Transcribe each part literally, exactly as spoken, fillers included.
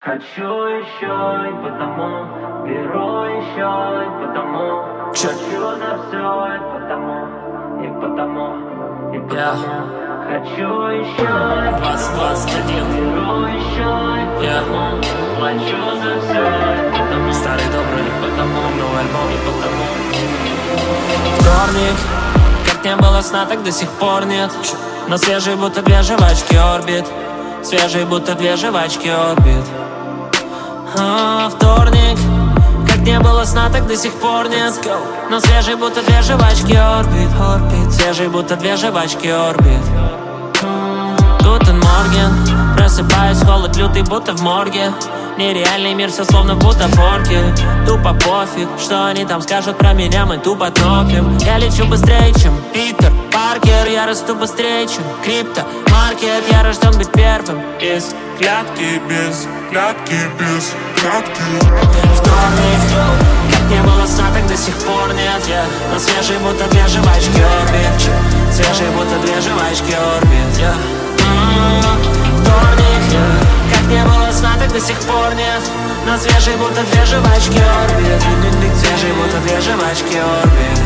Хочу еще и потому, беру еще и потому. Хочу на все и потому, и потому, и потому. Yeah. Хочу еще и двадцать двадцать один. беру еще и Yeah. потому. Плачу за все и потому. Старый добрый, потому, новый альбом. и потому. Вторник, как не было сна, так до сих пор нет. Но свежий, будто две жвачки орбит. Свежий, будто две жвачки орбит. А, вторник, как не было сна, так до сих пор нет. Но свежий, будто две жвачки орбит, орбит. Свежий, будто две жвачки орбит. Гутен Морген, просыпаюсь, холод лютый, будто в морге. Нереальный мир, все словно в бутафорке. Тупо пофиг, что они там скажут про меня, мы тупо топим. Я лечу быстрее, чем Питер Паркер. Я расту быстрее, чем крипто маркет. Я рожден быть первым из клятки, без клятки, без клятки. Вторник, как не было сна, так до сих пор нет. yeah. Но свежий, будто две жвачки орбит. Свежий, будто две жвачки орбит. yeah. Вторник, yeah. как не было сна, так до сих пор нет. Но свежий, будто две жвачки орбит. Свежий, будто две жвачки орбит.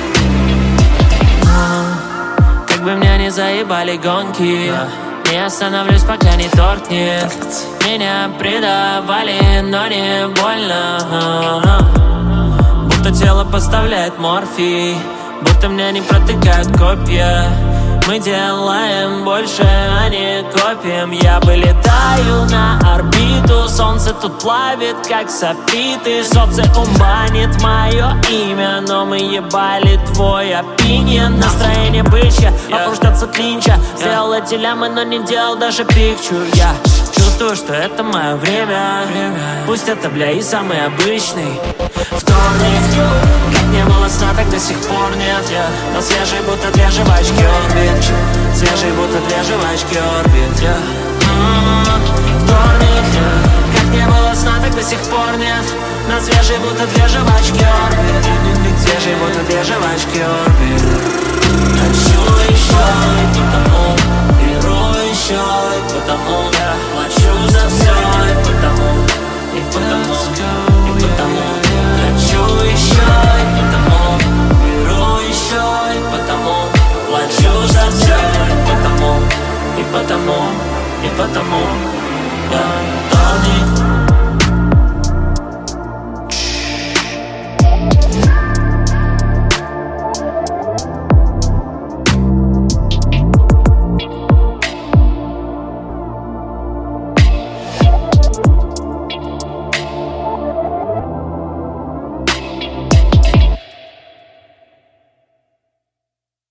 Как бы меня не заебали гонки, не остановлюсь, пока не торкнет. Меня предавали, но не больно. Будто тело поставляет морфий, будто меня не протыкают копья. Мы делаем больше, а не копием. Я вылетаю на орбиту, солнце тут плавит, как софиты. Социум банит мое имя, но мы ебали твой опинион. Настроение бычье, опускаться клинча. Сделал эти лямы, но не делал даже пикчу. Я чувствую, что это мое время. Пусть это, бля, и самый обычный вторник. Как не было сна, так до сих пор нет. yeah. Но свежий, будто две жвачки орбит. Свежий, будто две жвачки орбит. yeah. Вторник, yeah. как не было сна, так до сих пор нет. Но свежий, будто две жвачки орбит. Свежий, будто две жвачки орбит.